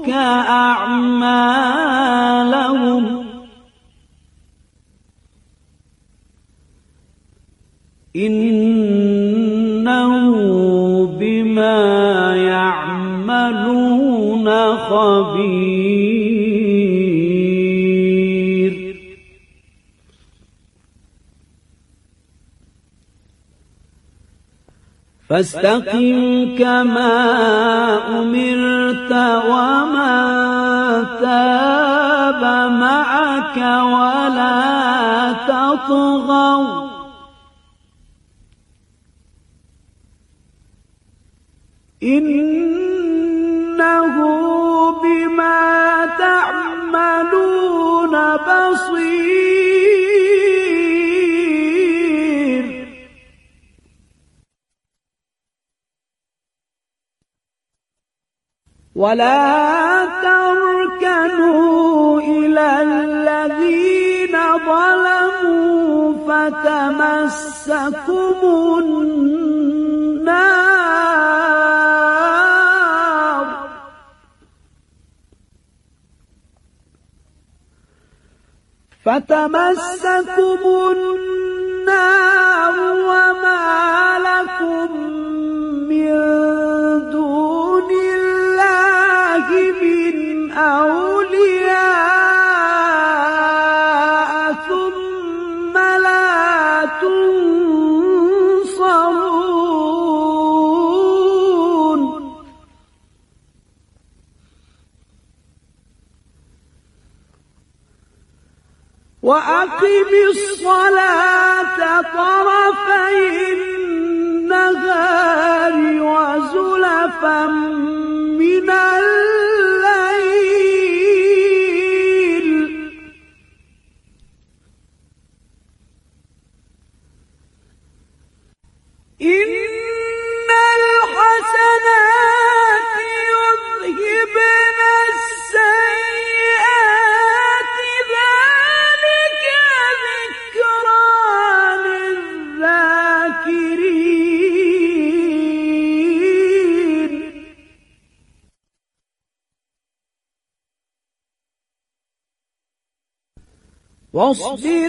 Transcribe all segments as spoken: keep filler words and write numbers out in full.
عنك أعمالهم إنه بما يعملون خبير فاستقم كما أمرت ومن تاب معك ولا تطغوا إنه بما تعملون بصير ولا تركنوا إلى الذين ظلموا فتمسكم النار فتمسكم النار وما لكم من دون الله من أولياء ثم لا تنصرون وأقم الصلاة طرفي النهار وزلفا من الليل إن الحسنات يذهبن السيئات ذلك ذكرى للذاكرين واصبر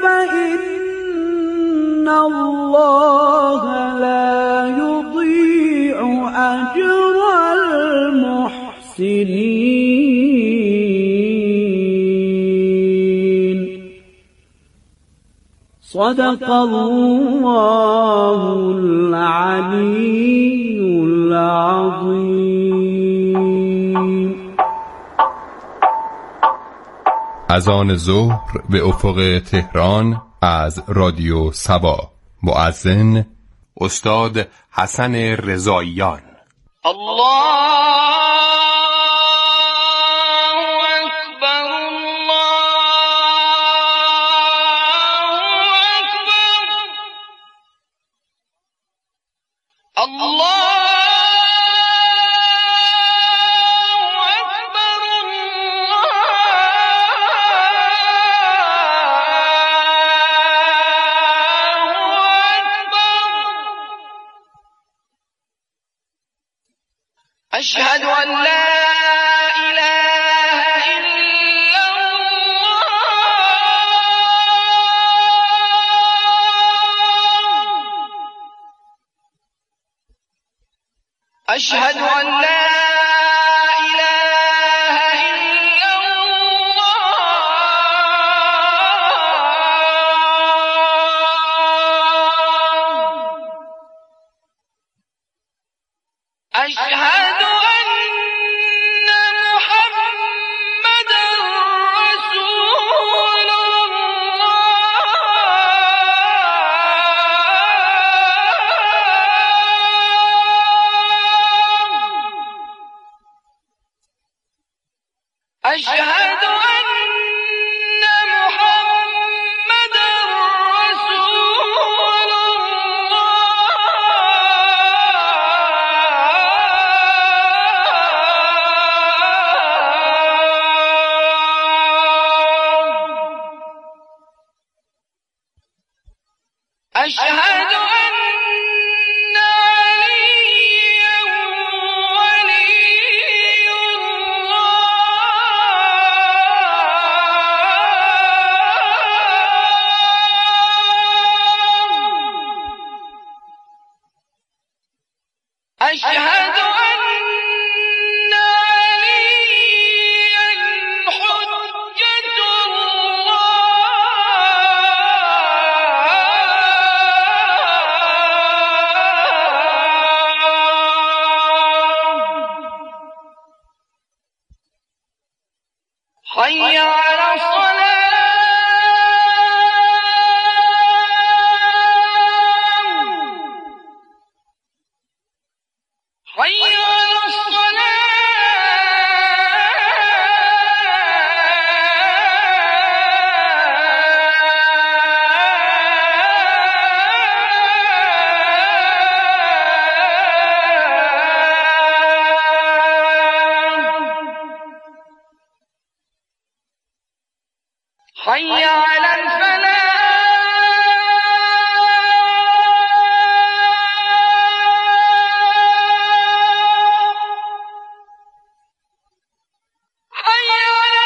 فإن الله لا يضيع أجر المحسنين صدق الله العلي العظيم. اذان ظهر به افق تهران از رادیو سبا. مؤذن استاد حسن رضاییان. الله أشهد أن لا إله إلا الله أشهد أن لا إله إلا الله أشهد أشهد أن عليا حجة الله. حي على الصلاة. حي على الفلاح. حي على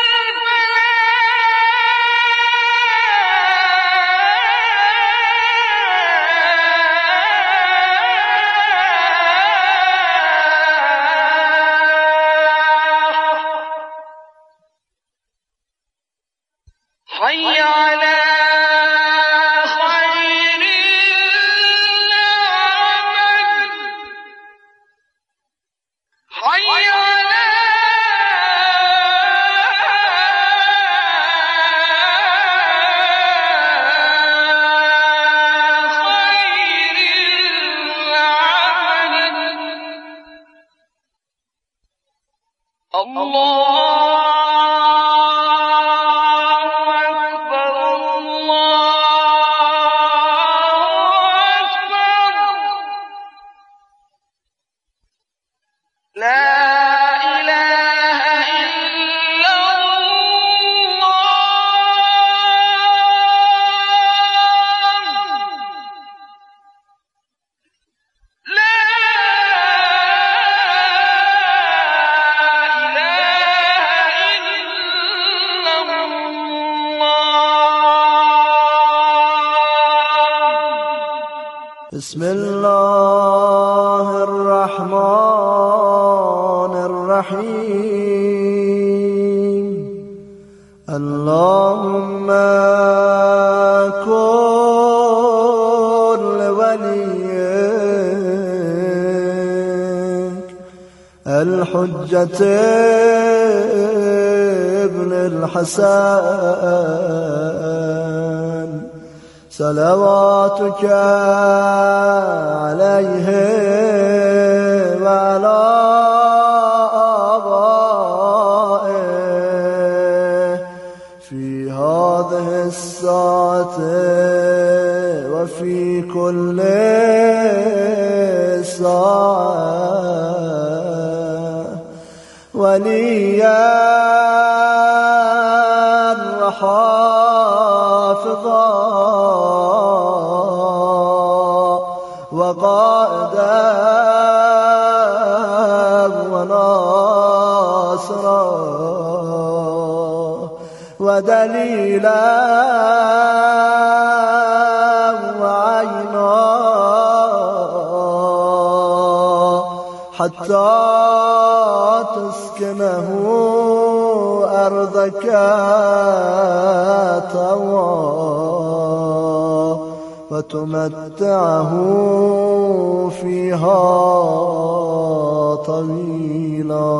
حي على خير العمل. حي على خير العمل. الله بسم الله الرحمن الرحيم. اللهم كن لوليك الحجة ابن الحسن صلواتك عليه وعلى آبائه في هذه الساعة وفي كل ساعة وليا وحافظا وقائدا وناصرا ودليلا وعينا حتى تسكنه أرضك طوعا وتمتعه فيها طويلا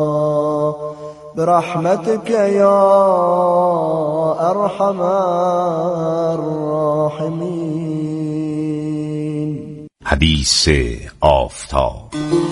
برحمتك يا أرحم الراحمين. حدیث آفتاب.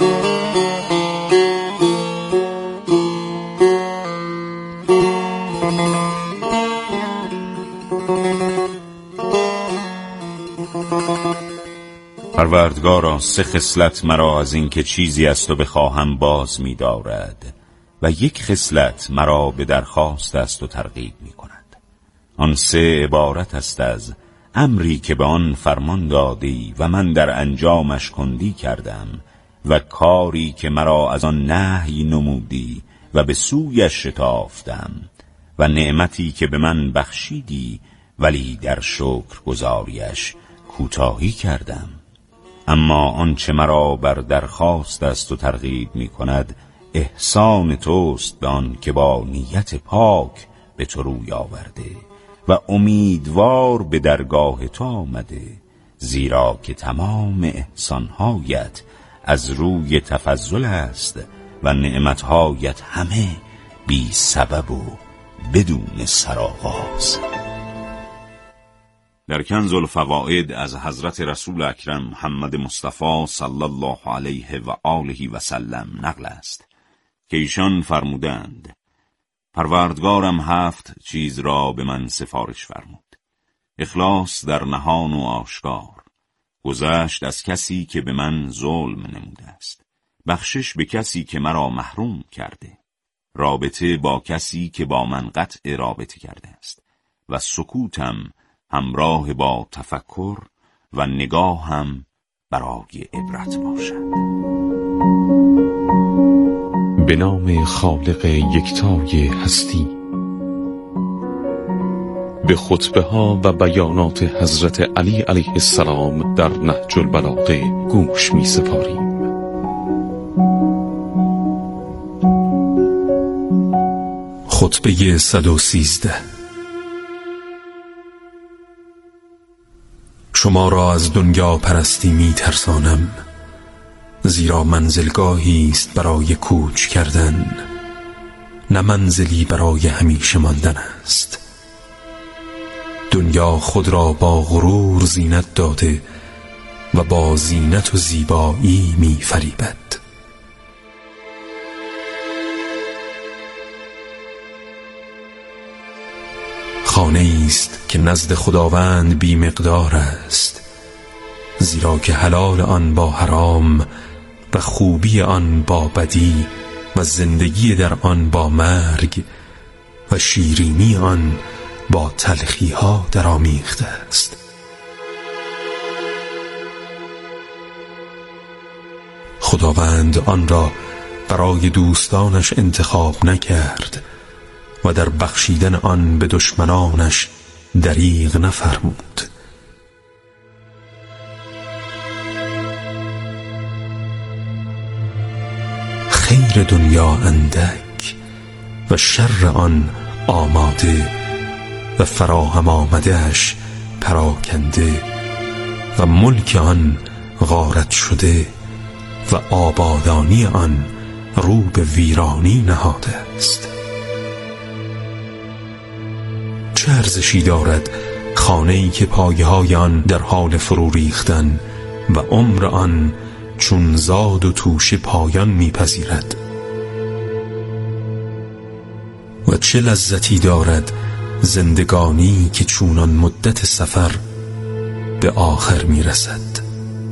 پروردگارا سه خصلت مرا از این که چیزی از تو بخواهم باز می دارد و یک خصلت مرا به درخواست است و ترغیب می کند. آن سه عبارت است از امری که به آن فرمان دادی و من در انجامش کندی کردم و کاری که مرا از آن نهی نمودی و به سویش شتافتم و نعمتی که به من بخشیدی ولی در شکر گزاریش کوتاهی کردم. اما آنچه مرا بر درخواست است و ترغیب می کند احسان توست به آن که با نیت پاک به تو روی آورده و امیدوار به درگاه تو آمده، زیرا که تمام احسانهایت از روی تفضل است و نعمتهایت همه بی سبب و بدون سرآغاز. در کنز الفوائد از حضرت رسول اکرم محمد مصطفی صلی الله علیه و آله و سلم نقل است که ایشان فرمودند: پروردگارم هفت چیز را به من سفارش فرمود: اخلاص در نهان و آشکار، گذشت از کسی که به من ظلم نموده است، بخشش به کسی که مرا محروم کرده، رابطه با کسی که با من قطع رابطه کرده است و سکوتم همراه با تفکر و نگاه هم برای عبرت باشد. به نام خالق یکتای هستی. به خطبه ها و بیانات حضرت علی علیه السلام در نهج البلاغه گوش می سپاریم. خطبه صد و سیزده. شما را از دنیا پرستی می ترسانم، زیرا منزلگاهی است برای کوچ کردن، نه منزلی برای همیشه ماندن است. دنیا خود را با غرور زینت داده و با زینت و زیبایی می فریبد. خانه است که نزد خداوند بی مقدار است، زیرا که حلال آن با حرام و خوبی آن با بدی و زندگی در آن با مرگ و شیرینی آن با تلخی ها درآمیخته است. خداوند آن را برای دوستانش انتخاب نکرد و در بخشیدن آن به دشمنانش دریغ نفرمود. خیر دنیا اندک و شر آن آماده و فراهم آمدهش پراکنده و ملک آن غارت شده و آبادانی آن رو به ویرانی نهاده است. چه ارزشی دارد خانه‌ای که پایه‌های آن در حال فرو ریختن و عمر آن چون زاد و توشه پایان می‌پذیرد؟ و چه لذتی دارد زندگانی که چونان مدت سفر به آخر می‌رسد؟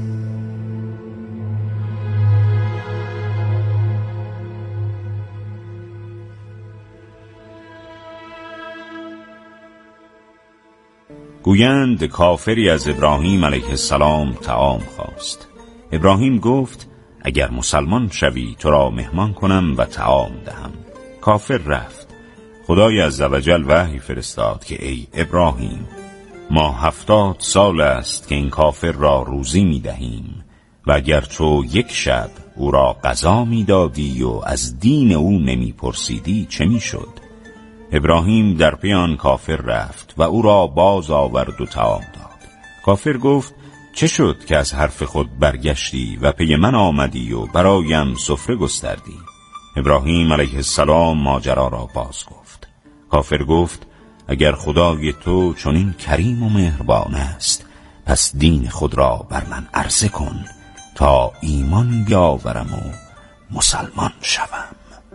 گویند کافری از ابراهیم علیه السلام طعام خواست. ابراهیم گفت: اگر مسلمان شوی تو را مهمان کنم و طعام دهم. کافر رفت. خدای عزوجل وحی فرستاد که ای ابراهیم، ما هفتاد سال است که این کافر را روزی می دهیم و اگر تو یک شب او را غذا می دادی و از دین او نمی پرسیدی چه می شد؟ ابراهیم در پی آن کافر رفت و او را باز آورد و طعام داد. کافر گفت: چه شد که از حرف خود برگشتی و پی من آمدی و برایم سفره گستردی؟ ابراهیم علیه السلام ماجرا را باز گفت. کافر گفت: اگر خدای تو چنین کریم و مهربان است، پس دین خود را بر من عرضه کن تا ایمان بیاورم و مسلمان شوم.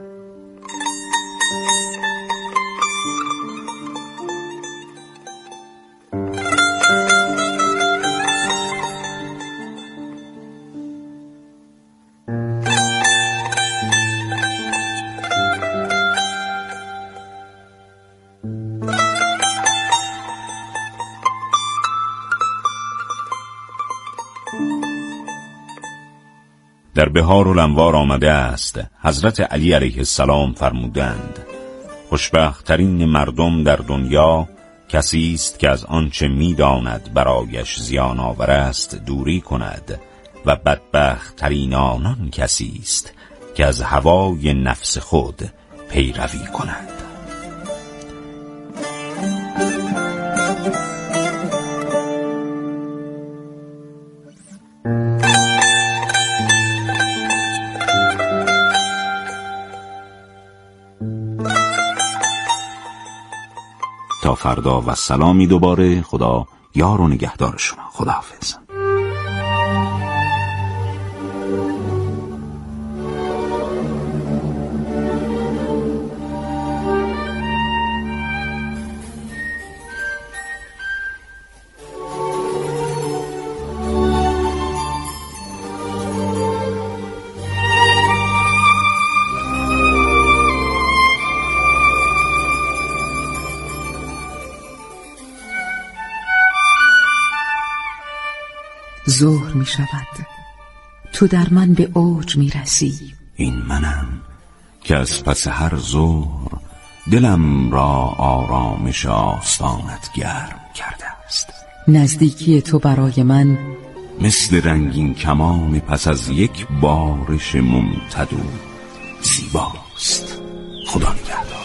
در بهار الانوار آمده است حضرت علی علیه السلام فرمودند: خوشبخت‌ترین مردم در دنیا کسی است که از آنچه می‌داند برایش زیان آور است دوری کند و بدبخت ترین آنان کسی است که از هوای نفس خود پیروی کند. تا فردا و سلامی دوباره. خدا یار و نگهدار شما. خداحافظ. ظهر می شود، تو در من به اوج می رسی. این منم که از پس هر ظهر دلم را آرامش آستانت گرم کرده است. نزدیکی تو برای من مثل رنگین کمان پس از یک بارش ممتد و زیباست. خدا نگهدار.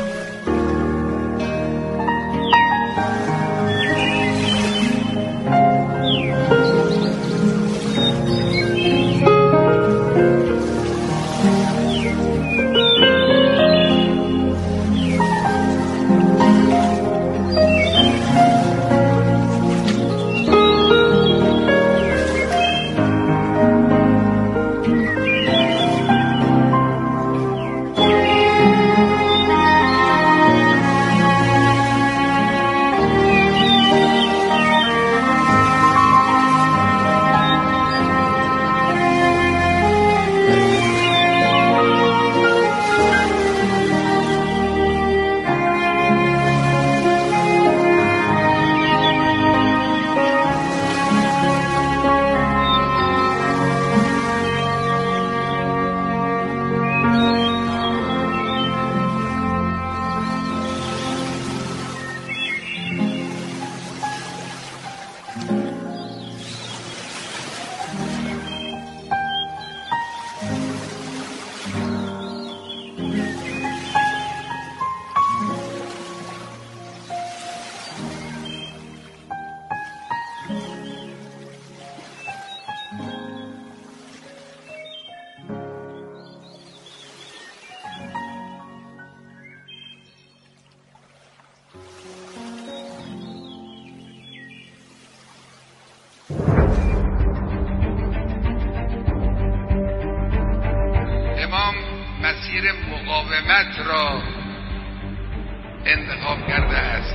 مسیر مقاومت را انتخاب کرده است.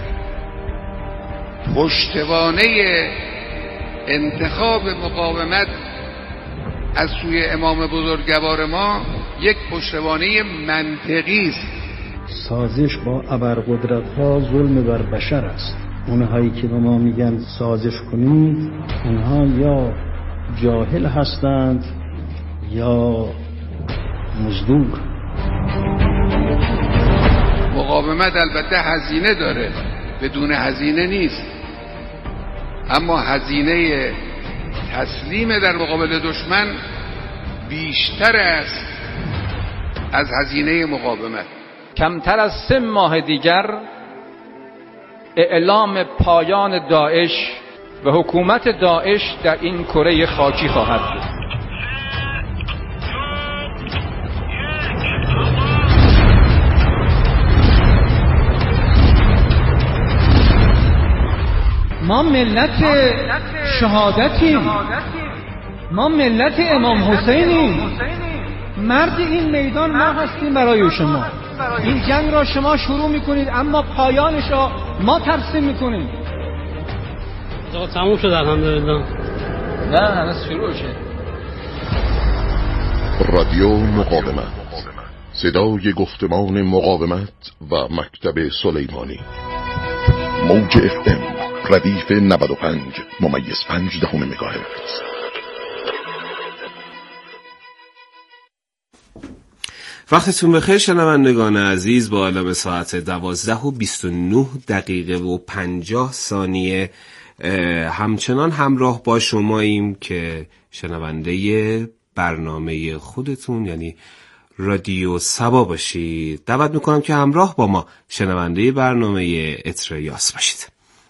پشتوانه انتخاب مقاومت از سوی امام بزرگوار ما یک پشتوانه منطقی است. سازش با ابرقدرت‌ها ظلم بر بشر است. اونهایی که به ما میگن سازش کنید، اونها یا جاهل هستند یا مزدور. مقاومت البته هزینه داره، بدون هزینه نیست، اما هزینه تسلیم در مقابل دشمن بیشتر است از هزینه مقاومت. کمتر از سه ماه دیگر اعلام پایان داعش و حکومت داعش در این کره خاکی خواهد بود. ما ملت شهادتیم، ما ملت امام حسینیم، مرد این میدان ما هستیم برای شما. این جنگ را شما شروع میکنید اما پایانش را ما ترسیم میکنیم. آقا تموم شد الحمدلله. نه هنوز شروع شد. رادیو مقاومت، صدای گفتمان مقاومت و مکتب سلیمانی. موج اف ام ردیف نود و پنج ممیز پنج دهم مگاهرتز. وقتتون بخیر شنوندگان عزیز. با علامه ساعت دوازده و بیست و نه دقیقه و پنجاه ثانیه همچنان همراه با شماییم که شنونده برنامه خودتون یعنی رادیو سبا باشید. دعوت میکنم که همراه با ما شنونده برنامه عطر یاس باشید.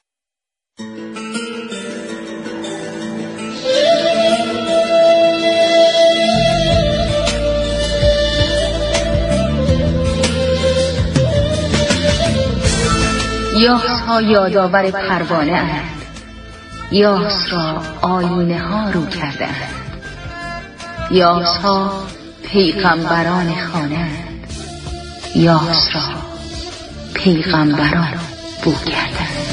یاس ها یادآور پروانه اند، یاس را آینه ها رو کرده اند. یاس ها پیغمبران خانه اند، یاس را پیغمبران بو کرده اند.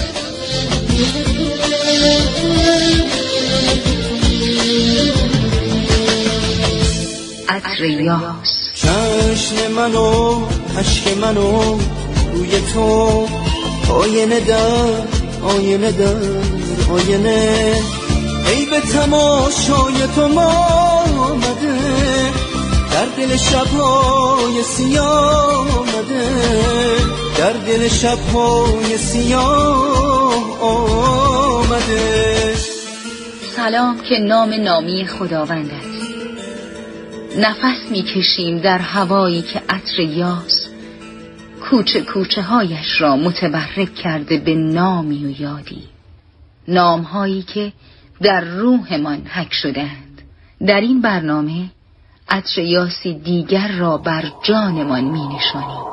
عطر یاس. چشم منو عشق منو روی تو آینه در آینه در آینه، ای به تماشای تو ما آمده، در دل شب‌های سیاه آمده، در دل شب‌های سیاه آمده. سلام که نام نامی خداوند است. نفس میکشیم در هوایی که عطر یاس کوچه کوچه هایش را متبرک کرده به نامی و یادی، نام هایی که در روحمان حک شدند. در این برنامه عطر یاسی دیگر را بر جانمان می نشانیم.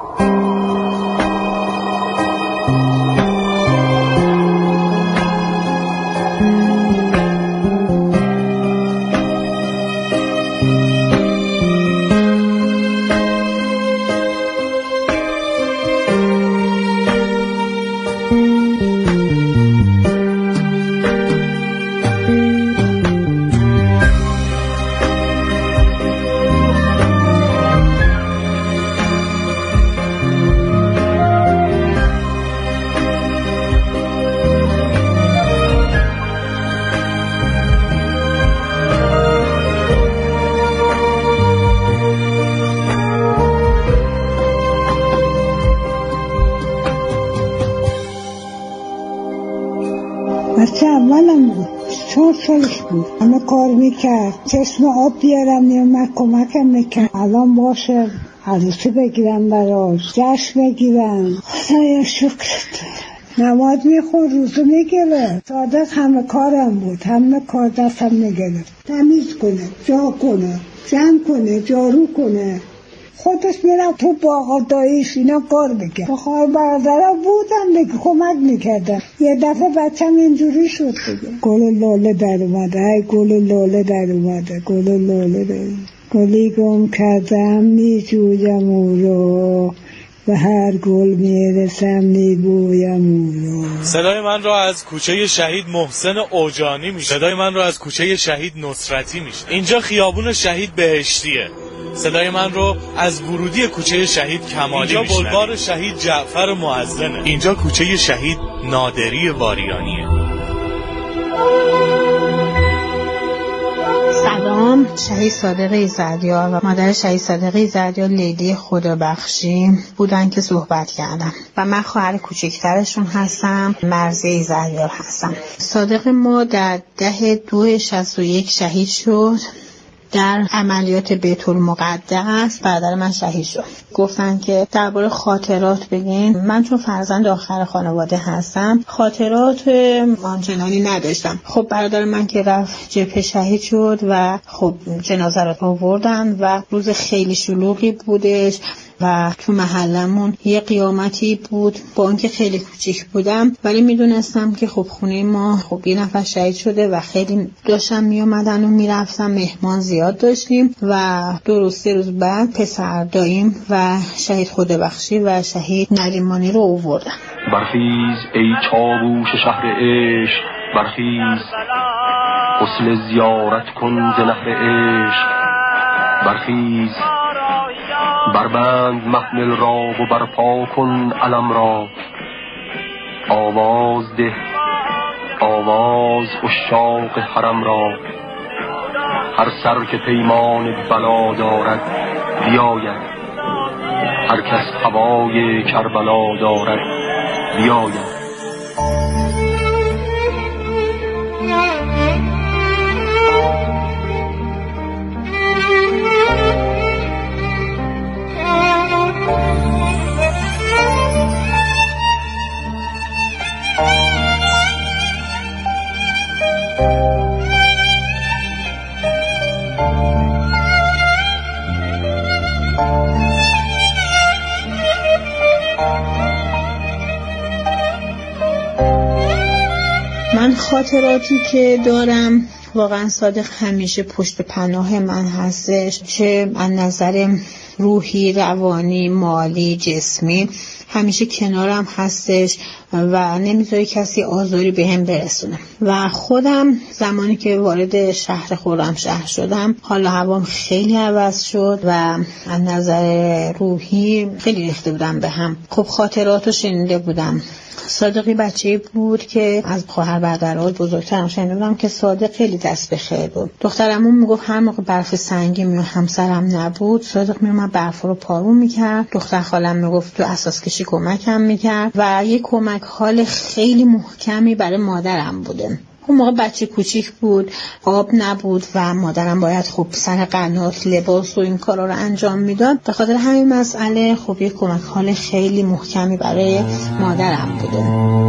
بچه اولم بود، چهار سالش بود، همه کار میکرد، چشم آب بیارم میامد کمکم میکرد. الان باشه عروسی بگیرم براش، جشن بگیرم، خدایا شکرت. نماز میخون، روزو میگرفت، صادق همه کارم بود، همه کار دستم میگرفت، تمیز کنه، جا کنه، جمع کنه، جارو کنه، خودش میرم تو باغ داییش اینا کار بگه. بخواه برادرها بودم دیگه کمک میکردم. یه دفعه بچم اینجوری شد دیگه، گل لاله در اومده، ای گل لاله در اومده، گل لاله در اومده. گلی گم کردم میجویم او رو، به هر گل میرسم میبویم او رو. صدای من را از کوچه شهید محسن اوجانی میشه، صدای من را از کوچه شهید نصرتی میشه. اینجا خیابون شهید بهشتیه. صدای من رو از ورودی کوچه شهید کمالی اینجا بلوار شهید جعفر معظمه. اینجا کوچه شهید نادری واریانیه. سلام، شهید صادق ایزدیار و مادر شهید صادق ایزدیار لیلی خدابخشی بودن که صحبت کردم و من خواهر کوچکترشون هستم، مرضیه ایزدیار هستم. صادق ما در ده دو شصت و یک شهید شد در عملیات بیت المقدس. برادر من شهید شد. گفتن که درباره خاطرات بگین. من چون فرزند آخر خانواده هستم خاطرات آنچنانی نداشتم. خب برادر من که رفت جبهه شهید شد و خب جنازه رو آوردن و روز خیلی شلوغی بودش و تو محلمون یه قیامتی بود. با اینکه خیلی کوچیک بودم ولی میدونستم که خب خونه ما خب یه نفر شهید شده و خیلی داشتن میومدن و میرفتن، مهمان زیاد داشتیم و دو روز سه روز بعد پسر داییم و شهید خدابخشی و شهید نریمانی رو آوردن. برخیز ای چاووش شهر عشق، برخیز غسل زیارت کن ز نهر عشق، برخیز بربند محمل را و برپا کن علم را، آواز ده آواز عشاق حرم را، هر سر که پیمان بلا دارد بیاید، هر کس هوای کربلا دارد بیاید. خاطراتی که دارم، واقعا صادق همیشه پشت پناه من هستش، چه از نظر روحی، روانی، مالی، جسمی، همیشه کنارم هستش و نمیذاره کسی آزاری به هم برسونه. و خودم زمانی که وارد شهر خرمشهر شدم، حال و هوام خیلی عوض شد و از نظر روحی خیلی ریخته بودم به هم. خب خاطراتو شنیده بودم. صادقی بچه‌ای بود که از خواهر برادرها بزرگترم شنیده بودم که صادق خیلی دست به خیر بود. دخترمون میگفت هر موقع برف سنگی می همسرم نبود، صادق میومد برف رو پارون میکرد. دختر خالم میگفت تو اساس کشی کمکم میکرد و یک کمک حال خیلی محکمی برای مادرم بوده. اون موقع بچه کوچیک بود، آب نبود و مادرم باید خب سر قنات، لباس و این کارا رو انجام میداد. به خاطر همین مسئله خب یک کمک حال خیلی محکمی برای مادرم بوده.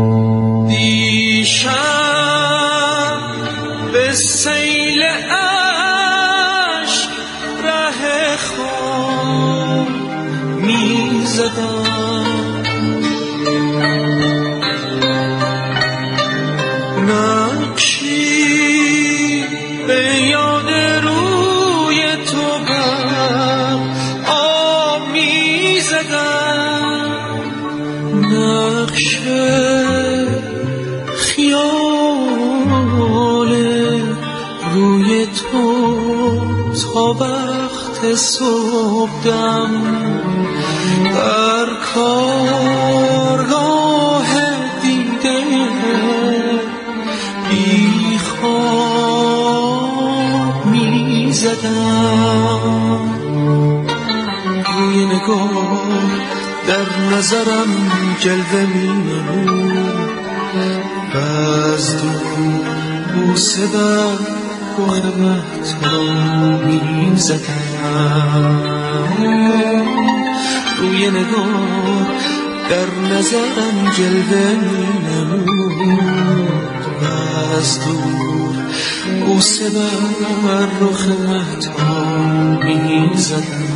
دیشب به سیل عشق ره خون میزدم، نقشی به یاد روی تو بر آب میزدم، نقش خیال روی تو تا وقت صبحدم، در کارگاه دیده بی خواب می زدم، روی نگاه در نظرم جلوه می نمود و از دور بوسه بر رخ مهتاب می زدم، روی نگاه در نظرم جلوه می نمود و از دور بوسه بر رخ مهتاب می زدم.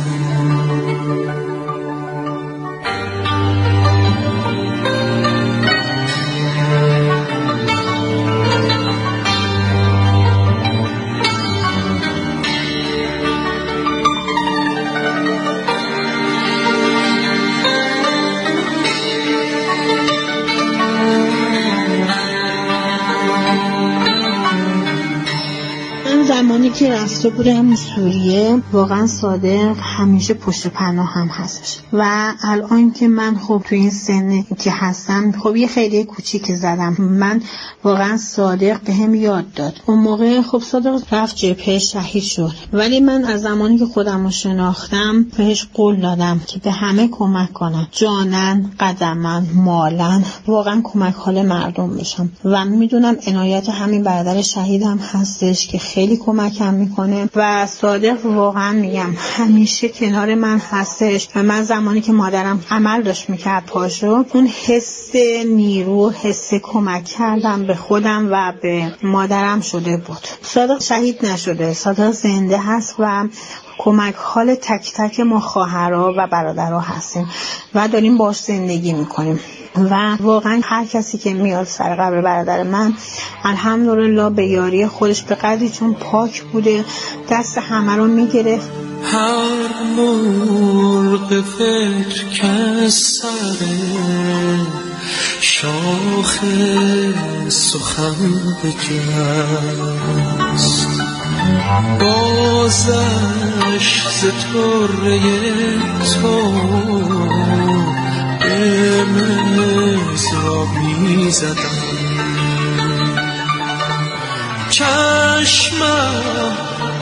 زمانی که رفته بودم سوریه، واقعا صادق همیشه پشت پناه هم هستش و الان که من خب تو این سن که هستم، خب یه خیلی کوچیک زدم، من واقعا صادق به هم یاد داد. اون موقع خب صادق رفت جبهه، شهید شد، ولی من از زمانی که خودم رو شناختم بهش قول دادم که به همه کمک کنم، جانن، قدمن، مالن، واقعا کمک حال مردم بشم و میدونم عنایت همین برادر شهیدم هستش که خیلی کمکم میکنه و صادق واقعا میگم همیشه کنار من هستش و من زمانی که مادرم عمل داشت میکرد پاشو، اون حس نیرو، حس کمک کردم به خودم و به مادرم شده بود. صادق شهید نشده، صادق زنده هست و کمک حال تک تک ما خواهرها و برادرها هستیم و داریم باش زندگی میکنیم و واقعا هر کسی که میاد سر قبر برادر من، الحمدلله به یاری خودش به قدری چون پاک بوده دست همه رو میگرفت. هر مرغ فکر که سر شاخ سخن بجست، بازش ز طره تو به مزراب می زدم، چشمم